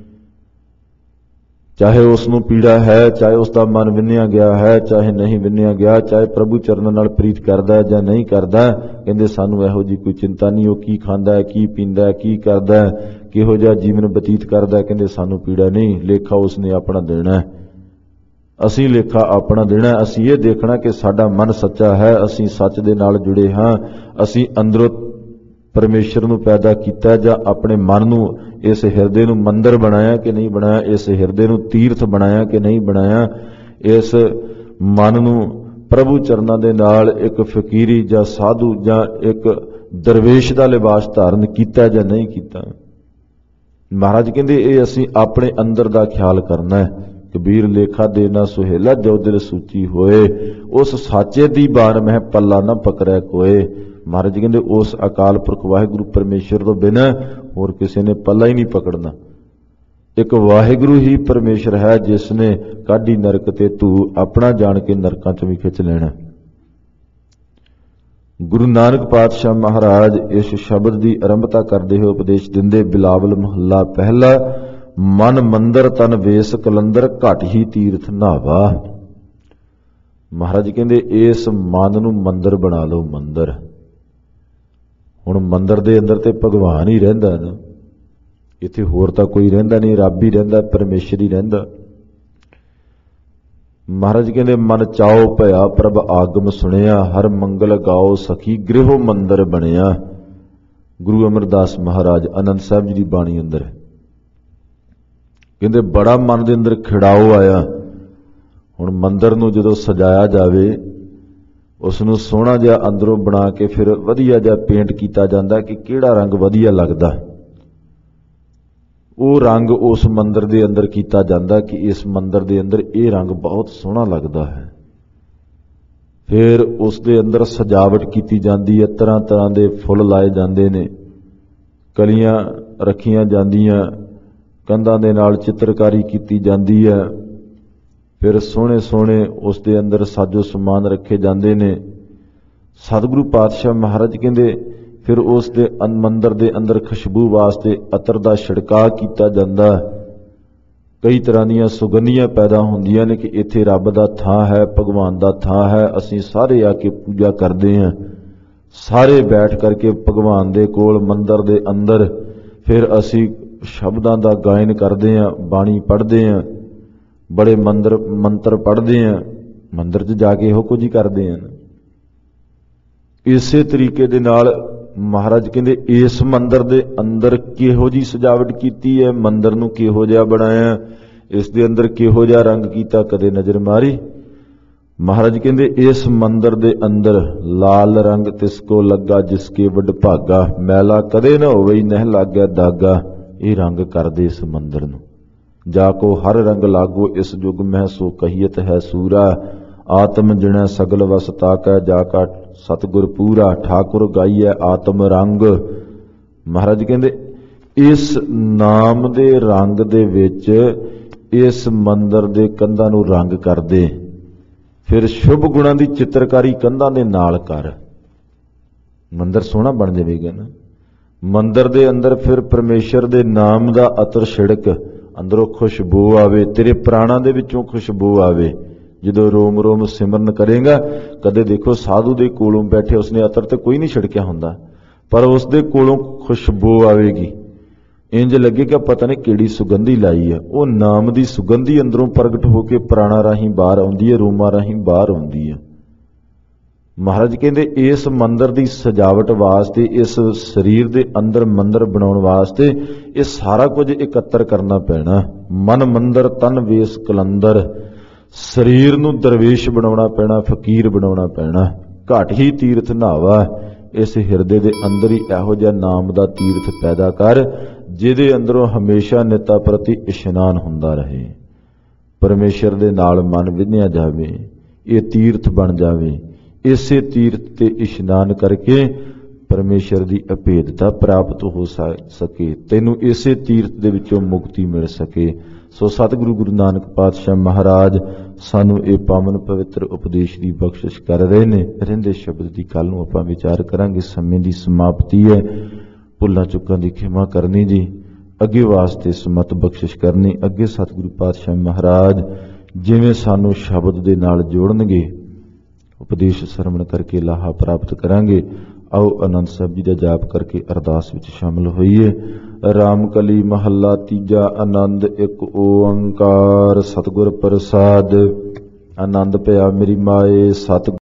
ਚਾਹੇ ਉਸ ਨੂੰ ਪੀੜਾ ਹੈ, ਚਾਹੇ ਉਸ ਦਾ ਮਨ ਵਿੰਨਿਆ ਗਿਆ ਹੈ, ਚਾਹੇ ਨਹੀਂ ਵਿੰਨਿਆ ਗਿਆ, ਚਾਹੇ ਪ੍ਰਭੂ ਚਰਨਾਂ ਨਾਲ ਪ੍ਰੀਤ ਕਰਦਾ ਜਾਂ ਨਹੀਂ ਕਰਦਾ। ਕਹਿੰਦੇ ਸਾਨੂੰ ਇਹੋ ਜਿਹੀ ਕੋਈ ਚਿੰਤਾ ਨਹੀਂ, ਉਹ ਕੀ ਖਾਂਦਾ ਹੈ, ਕੀ ਪੀਂਦਾ ਹੈ, ਕੀ ਕਰਦਾ ਹੈ, ਕਿਹੋ ਜਿਹਾ ਜੀਵਨ ਬਤੀਤ ਕਰਦਾ ਹੈ। ਕਹਿੰਦੇ ਸਾਨੂੰ ਪੀੜਾ ਨਹੀਂ, ਲੇਖਾ ਉਸਨੇ ਆਪਣਾ ਦੇਣਾ, ਅਸੀਂ ਲੇਖਾ ਆਪਣਾ ਦੇਣਾ। ਅਸੀਂ ਇਹ ਦੇਖਣਾ ਕਿ ਸਾਡਾ ਮਨ ਸੱਚਾ ਹੈ, ਅਸੀਂ ਸੱਚ ਦੇ ਨਾਲ ਜੁੜੇ ਹਾਂ, ਅਸੀਂ ਅੰਦਰੋਂ ਪਰਮੇਸ਼ਰ ਨੂੰ ਪੈਦਾ ਕੀਤਾ ਜਾਂ ਆਪਣੇ ਮਨ ਨੂੰ, ਇਸ ਹਿਰਦੇ ਨੂੰ ਮੰਦਰ ਬਣਾਇਆ ਕਿ ਨਹੀਂ ਬਣਾਇਆ, ਇਸ ਹਿਰਦੇ ਨੂੰ ਤੀਰਥ ਬਣਾਇਆ ਕਿ ਨਹੀਂ ਬਣਾਇਆ, ਇਸ ਮਨ ਨੂੰ ਪ੍ਰਭੂ ਚਰਨਾਂ ਦੇ ਨਾਲ ਇੱਕ ਫਕੀਰੀ ਜਾਂ ਸਾਧੂ ਜਾਂ ਇੱਕ ਦਰਵੇਸ਼ ਦਾ ਲਿਬਾਸ ਧਾਰਨ ਕੀਤਾ ਜਾਂ ਨਹੀਂ ਕੀਤਾ। ਮਹਾਰਾਜ ਕਹਿੰਦੇ ਇਹ ਅਸੀਂ ਆਪਣੇ ਅੰਦਰ ਦਾ ਖਿਆਲ ਕਰਨਾ ਹੈ। ਕਬੀਰ ਲੇਖਾ ਦੇਣਾ ਸੁਹੇਲਾ, ਜੋ ਦਿਲ ਸੂਚੀ ਹੋਏ, ਉਸ ਸਾਚੇ ਦੀ ਬਾਣ ਮਹਿ ਪੱਲਾ ਨਾ ਪਕੜਿਆ ਕੋਏ। ਮਹਾਰਾਜ ਕਹਿੰਦੇ ਉਸ ਅਕਾਲ ਪੁਰਖ ਵਾਹਿਗੁਰੂ ਪਰਮੇਸ਼ਰ ਤੋਂ ਬਿਨਾਂ ਹੋਰ ਕਿਸੇ ਨੇ ਪੱਲਾ ਹੀ ਨਹੀਂ ਪਕੜਨਾ। ਇੱਕ ਵਾਹਿਗੁਰੂ ਹੀ ਪਰਮੇਸ਼ਰ ਹੈ ਜਿਸ ਨੇ ਕਾਢੀ ਨਰਕ ਤੇ ਧੂ, ਆਪਣਾ ਜਾਣ ਕੇ ਨਰਕਾਂ ਚ ਵੀ ਖਿੱਚ ਲੈਣਾ। ਗੁਰੂ ਨਾਨਕ ਪਾਤਸ਼ਾਹ ਮਹਾਰਾਜ ਇਸ ਸ਼ਬਦ ਦੀ ਆਰੰਭਤਾ ਕਰਦੇ ਹੋਏ ਉਪਦੇਸ਼ ਦਿੰਦੇ, ਬਿਲਾਵਲ ਮਹੱਲਾ ਪਹਿਲਾ, ਮਨ ਮੰਦਰ ਤਨ ਵੇਸ ਕਲੰਦਰ, ਘਟ ਹੀ ਤੀਰਥ ਨਾਵਾ। ਮਹਾਰਾਜ ਕਹਿੰਦੇ ਇਸ ਮਨ ਨੂੰ ਮੰਦਰ ਬਣਾ ਲਓ, ਮੰਦਰ। ਹੁਣ ਮੰਦਰ ਦੇ ਅੰਦਰ ਤੇ ਭਗਵਾਨ ਹੀ ਰਹਿੰਦਾ ਨਾ, ਇੱਥੇ ਹੋਰ ਤਾਂ ਕੋਈ ਰਹਿੰਦਾ ਨਹੀਂ, ਰੱਬ ਹੀ ਰਹਿੰਦਾ, ਪਰਮੇਸ਼ਰ ਹੀ ਰਹਿੰਦਾ। ਮਹਾਰਾਜ ਕਹਿੰਦੇ ਮਨ ਚਾਓ ਭਇਆ ਪ੍ਰਭ ਆਗਮ ਸੁਣਿਆ, ਹਰ ਮੰਗਲ ਗਾਓ ਸਖੀ ਗ੍ਰਹਿ ਮੰਦਰ ਬਣਿਆ। ਗੁਰੂ ਅਮਰਦਾਸ ਮਹਾਰਾਜ ਆਨੰਦ ਸਾਹਿਬ ਜੀ ਦੀ ਬਾਣੀ ਅੰਦਰ ਕਹਿੰਦੇ ਬੜਾ ਮਨ ਦੇ ਅੰਦਰ ਖਿੜਾਓ ਆਇਆ। ਹੁਣ ਮੰਦਰ ਨੂੰ ਜਦੋਂ ਸਜਾਇਆ ਜਾਵੇ, ਉਸ ਨੂੰ ਸੋਹਣਾ ਜਿਹਾ ਅੰਦਰੋਂ ਬਣਾ ਕੇ ਫਿਰ ਵਧੀਆ ਜਿਹਾ ਪੇਂਟ ਕੀਤਾ ਜਾਂਦਾ ਕਿ ਕਿਹੜਾ ਰੰਗ ਵਧੀਆ ਲੱਗਦਾ, ਉਹ ਰੰਗ ਉਸ ਮੰਦਰ ਦੇ ਅੰਦਰ ਕੀਤਾ ਜਾਂਦਾ ਕਿ ਇਸ ਮੰਦਰ ਦੇ ਅੰਦਰ ਇਹ ਰੰਗ ਬਹੁਤ ਸੋਹਣਾ ਲੱਗਦਾ ਹੈ। ਫਿਰ ਉਸ ਦੇ ਅੰਦਰ ਸਜਾਵਟ ਕੀਤੀ ਜਾਂਦੀ ਹੈ, ਤਰ੍ਹਾਂ ਤਰ੍ਹਾਂ ਦੇ ਫੁੱਲ ਲਾਏ ਜਾਂਦੇ ਨੇ, ਕਲੀਆਂ ਰੱਖੀਆਂ ਜਾਂਦੀਆਂ, ਕੰਧਾਂ ਦੇ ਨਾਲ ਚਿੱਤਰਕਾਰੀ ਕੀਤੀ ਜਾਂਦੀ ਹੈ। ਫਿਰ ਸੋਹਣੇ ਸੋਹਣੇ ਉਸ ਦੇ ਅੰਦਰ ਸਾਜੋ ਸਮਾਨ ਰੱਖੇ ਜਾਂਦੇ ਨੇ। ਸਤਿਗੁਰੂ ਪਾਤਸ਼ਾਹ ਮਹਾਰਾਜ ਕਹਿੰਦੇ ਫਿਰ ਉਸ ਦੇ ਮੰਦਰ ਦੇ ਅੰਦਰ ਖੁਸ਼ਬੂ ਵਾਸਤੇ ਅਤਰ ਦਾ ਛਿੜਕਾਅ ਕੀਤਾ ਜਾਂਦਾ। ਕਈ ਤਰ੍ਹਾਂ ਦੀਆਂ ਸੁਗੰਧੀਆਂ ਪੈਦਾ ਹੁੰਦੀਆਂ ਨੇ ਕਿ ਇੱਥੇ ਰੱਬ ਦਾ ਥਾਂ ਹੈ, ਭਗਵਾਨ ਦਾ ਥਾਂ ਹੈ, ਅਸੀਂ ਸਾਰੇ ਆ ਕੇ ਪੂਜਾ ਕਰਦੇ ਹਾਂ। ਸਾਰੇ ਬੈਠ ਕਰਕੇ ਭਗਵਾਨ ਦੇ ਕੋਲ ਮੰਦਰ ਦੇ ਅੰਦਰ ਫਿਰ ਅਸੀਂ ਸ਼ਬਦਾਂ ਦਾ ਗਾਇਨ ਕਰਦੇ ਹਾਂ, ਬਾਣੀ ਪੜ੍ਹਦੇ ਹਾਂ, ਬੜੇ ਮੰਦਰ ਮੰਤਰ ਪੜ੍ਹਦੇ ਹਾਂ, ਮੰਦਰ 'ਚ ਜਾ ਕੇ ਇਹੋ ਕੁਝ ਹੀ ਕਰਦੇ ਹਾਂ। ਇਸੇ ਤਰੀਕੇ ਦੇ ਨਾਲ ਮਹਾਰਾਜ ਕਹਿੰਦੇ ਇਸ ਮੰਦਰ ਦੇ ਅੰਦਰ ਕਿਹੋ ਜੀ ਸਜਾਵਟ ਕੀਤੀ ਹੈ, ਮੰਦਰ ਨੂੰ ਕਿਹੋ ਜਿਹਾ ਬਣਾਇਆ, ਇਸ ਦੇ ਅੰਦਰ ਕਿਹੋ ਜਿਹਾ ਰੰਗ ਕੀਤਾ, ਕਦੇ ਨਜ਼ਰ ਮਾਰੀ। ਮਹਾਰਾਜ ਕਹਿੰਦੇ ਇਸ ਮੰਦਰ ਦੇ ਅੰਦਰ ਲਾਲ ਰੰਗ ਤਿਸ ਕੋ ਲੱਗਾ ਜਿਸਕੇ ਵਡ ਭਾਗਾ, ਮੈਲਾ ਕਦੇ ਨਾ ਹੋਵੇ ਨਹਿ ਲੱਗਿਆ ਦਾਗਾ। ਇਹ ਰੰਗ ਕਰਦੇ ਇਸ ਮੰਦਰ ਨੂੰ। ਜਾ ਕੋ ਹਰ ਰੰਗ ਲਾਗੋ ਇਸ ਯੁਗ ਮਹਿ ਸੋ ਕਹੀਤ ਹੈ ਸੂਰਾ, ਆਤਮ ਜਿਣੈ ਸਗਲ ਵਸ ਤਾਕੈ ਜਾ ਕਾ ਸਤਿਗੁਰ ਪੂਰਾ, ਠਾਕੁਰ ਗਾਈਐ ਆਤਮ ਰੰਗ। ਮਹਾਰਾਜ ਕਹਿੰਦੇ ਇਸ ਨਾਮ ਦੇ ਰੰਗ ਦੇ ਵਿੱਚ ਇਸ ਮੰਦਰ ਦੇ ਕੰਧਾਂ ਨੂੰ ਰੰਗ ਕਰਦੇ, ਫਿਰ ਸ਼ੁਭ ਗੁਣਾਂ ਦੀ ਚਿੱਤਰਕਾਰੀ ਕੰਧਾਂ ਦੇ ਨਾਲ ਕਰ, ਮੰਦਰ ਸੋਹਣਾ ਬਣ ਜਾਵੇਗਾ ਨਾ। ਮੰਦਰ ਦੇ ਅੰਦਰ ਫਿਰ ਪਰਮੇਸ਼ਰ ਦੇ ਨਾਮ ਦਾ ਅਤਰ ਛਿੜਕ, ਅੰਦਰੋਂ ਖੁਸ਼ਬੂ ਆਵੇ, ਤੇਰੇ ਪ੍ਰਾਣਾਂ ਦੇ ਵਿੱਚੋਂ ਖੁਸ਼ਬੂ ਆਵੇ। ਜਦੋਂ ਰੋਮ ਰੋਮ ਸਿਮਰਨ ਕਰੇਗਾ, ਕਦੇ ਦੇਖੋ ਸਾਧੂ ਦੇ ਕੋਲੋਂ ਬੈਠੇ ਉਸਨੇ ਅਤਰ ਤੇ ਕੋਈ ਨਹੀਂ ਛਿੜਕਿਆ ਹੁੰਦਾ, ਪਰ ਉਸ ਦੇ ਕੋਲੋਂ ਖੁਸ਼ਬੂ ਆਵੇਗੀ, ਇੰਜ ਲੱਗੇਗਾ ਪਤਾ ਨਹੀਂ ਕਿਹੜੀ ਸੁਗੰਧੀ ਲਾਈ ਹੈ। ਉਹ ਨਾਮ ਦੀ ਸੁਗੰਧੀ ਅੰਦਰੋਂ ਪ੍ਰਗਟ ਹੋ ਕੇ ਪ੍ਰਾਣਾਂ ਰਾਹੀਂ ਬਾਹਰ ਆਉਂਦੀ ਹੈ, ਰੋਮਾਂ ਰਾਹੀਂ ਬਾਹਰ ਆਉਂਦੀ ਹੈ। ਮਹਾਰਾਜ ਕਹਿੰਦੇ ਇਸ ਮੰਦਰ ਦੀ ਸਜਾਵਟ ਵਾਸਤੇ, ਇਸ ਸਰੀਰ ਦੇ ਅੰਦਰ ਮੰਦਰ ਬਣਾਉਣ ਵਾਸਤੇ ਇਹ ਸਾਰਾ ਕੁਝ ਇਕੱਤਰ ਕਰਨਾ ਪੈਣਾ। ਮਨ ਮੰਦਰ ਤਨ ਵੇਸ ਕਲੰਦਰ, ਸਰੀਰ ਨੂੰ ਦਰਵੇਸ਼ ਬਣਾਉਣਾ ਪੈਣਾ, ਫਕੀਰ ਬਣਾਉਣਾ ਪੈਣਾ। ਘਟ ਹੀ ਤੀਰਥ ਨਹਾਵਾ। ਇਸ ਹਿਰਦੇ ਦੇ ਅੰਦਰ ਹੀ ਇਹੋ ਜਿਹਾ ਨਾਮ ਦਾ ਤੀਰਥ ਪੈਦਾ ਕਰ ਜਿਹਦੇ ਅੰਦਰੋਂ ਹਮੇਸ਼ਾ ਨਿਤਾ ਪ੍ਰਤੀ ਇਸ਼ਨਾਨ ਹੁੰਦਾ ਰਹੇ, ਪਰਮੇਸ਼ਰ ਦੇ ਨਾਲ ਮਨ ਵਿੰਨਿਆ ਜਾਵੇ, ਇਹ ਤੀਰਥ ਬਣ ਜਾਵੇ। ਇਸੇ ਤੀਰਥ ਤੇ ਇਸ਼ਨਾਨ ਕਰਕੇ ਪਰਮੇਸ਼ਰ ਦੀ ਅਭੇਦਤਾ ਪ੍ਰਾਪਤ ਹੋ ਸਕੇ, ਤੈਨੂੰ ਇਸੇ ਤੀਰਥ ਦੇ ਵਿੱਚੋਂ ਮੁਕਤੀ ਮਿਲ ਸਕੇ। ਸੋ ਸਤਿਗੁਰੂ ਗੁਰੂ ਨਾਨਕ ਪਾਤਸ਼ਾਹ ਮਹਾਰਾਜ ਸਾਨੂੰ ਇਹ ਪਾਵਨ ਪਵਿੱਤਰ ਉਪਦੇਸ਼ ਦੀ ਬਖਸ਼ਿਸ਼ ਕਰ ਰਹੇ ਨੇ। ਰਹਿੰਦੇ ਸ਼ਬਦ ਦੀ ਕੱਲ ਨੂੰ ਆਪਾਂ ਵਿਚਾਰ ਕਰਾਂਗੇ। ਸਮੇਂ ਦੀ ਸਮਾਪਤੀ ਹੈ, ਭੁੱਲਾਂ ਚੁੱਕਾਂ ਦੀ ਖਿਮਾ ਕਰਨੀ ਜੀ, ਅੱਗੇ ਵਾਸਤੇ ਸਮਤ ਬਖਸ਼ਿਸ਼ ਕਰਨੀ। ਅੱਗੇ ਸਤਿਗੁਰੂ ਪਾਤਸ਼ਾਹ ਮਹਾਰਾਜ ਜਿਵੇਂ ਸਾਨੂੰ ਸ਼ਬਦ ਦੇ ਨਾਲ ਜੋੜਨਗੇ, ਉਪਦੇਸ਼ ਸਰਵਣ ਕਰਕੇ ਲਾਹਾ ਪ੍ਰਾਪਤ ਕਰਾਂਗੇ। ਆਓ ਆਨੰਦ ਸਾਹਿਬ ਜੀ ਦਾ ਜਾਪ ਕਰਕੇ ਅਰਦਾਸ ਵਿੱਚ ਸ਼ਾਮਲ ਹੋਈਏ। ਰਾਮ ਕਲੀ ਮਹੱਲਾ ਤੀਜਾ। ਆਨੰਦ ਇੱਕ ਓੰਕਾਰ ਸਤਿਗੁਰ ਪ੍ਰਸਾਦ। ਆਨੰਦ ਭਇਆ ਮੇਰੀ ਮਾਏ ਸਤਿ